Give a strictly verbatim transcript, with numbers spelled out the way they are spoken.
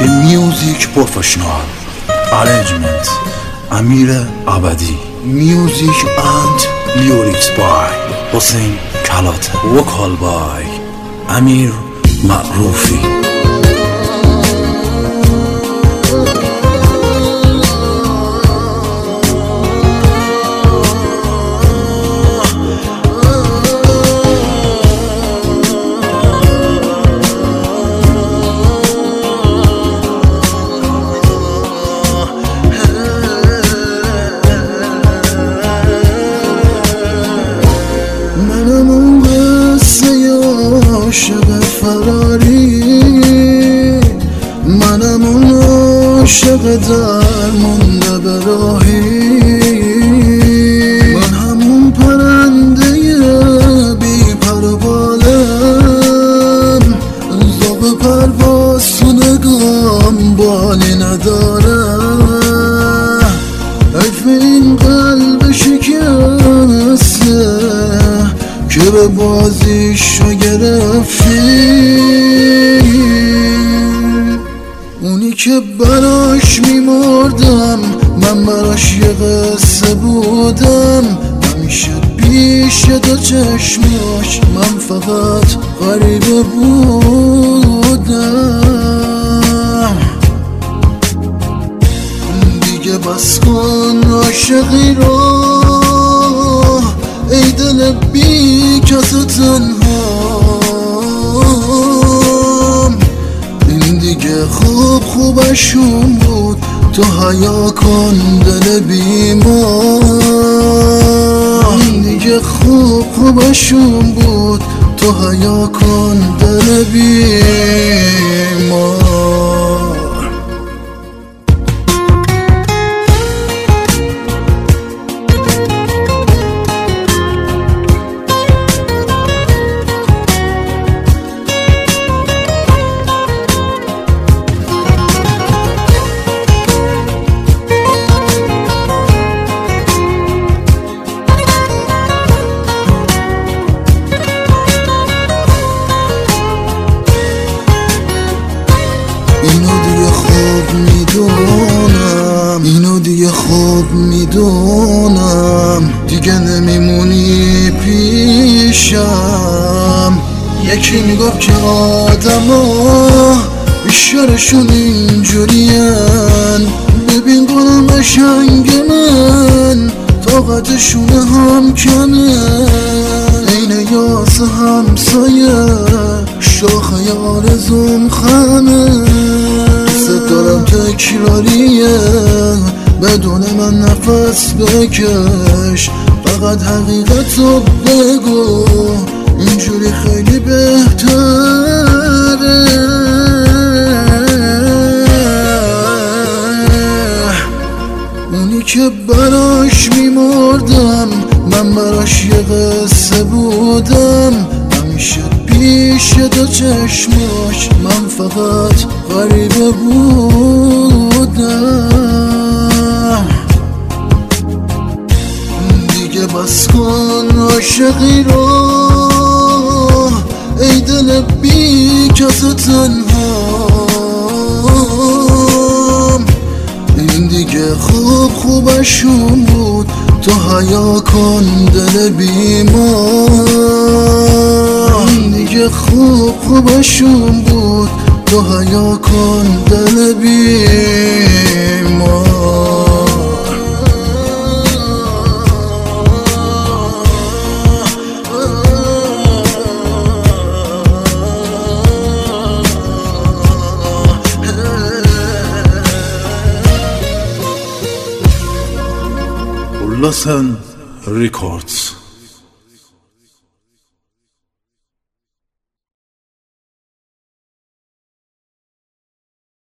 The Music Professional Arrangement Amir Abadi. Music and lyrics by Hossein Kalat. Vocal by Amir Ma'rufi. عاشق فراری، منم اون عاشق درمونده به راهی، من همون پرنده بی پر و بالم، ذوق پرواز تو نگام بالی نداره، حیف این قلب شکسته که به بازیشو گرفتی، اونی که براش میمردم من براش یه قصه بودم، همیشه پیش دو چشماش من فقط غریبه بودم. دیگه بس کن عاشقی رو ای دل بی کس تنهام، این دیگه خوب خوبشون بود تو حیا کن دل بیمار، این دیگه خوب خوبشون بود تو حیا کن دل بیمار. اینو دیگه خوب میدونم، اینو دیگه خوب میدونم، دیگه نمیمونی پیشم. یکی میگفت که آدم ها بیشترشون اینجورین، ببین گلم قشنگ من طاقتشون هم کمه، عین یاس همسایه شاخه آرزوم خمه، ست دارم تکراریه بدون من نفس بکش، فقط حقیقتو بگو اینجوری خیلی بهتره. اونی که براش میمردم من براش یه قصه بودم، همیشه پیش دو چشماش من فقط غریبه بودم. دیگه بس کن عاشقی رو ای دل بی کس تنهام، این دیگه خوب خوبشون بود تو حیا کن دل بیمار، این دیگه خوب خوبشون بود تو حیا کن دل بیمار. Listen Records.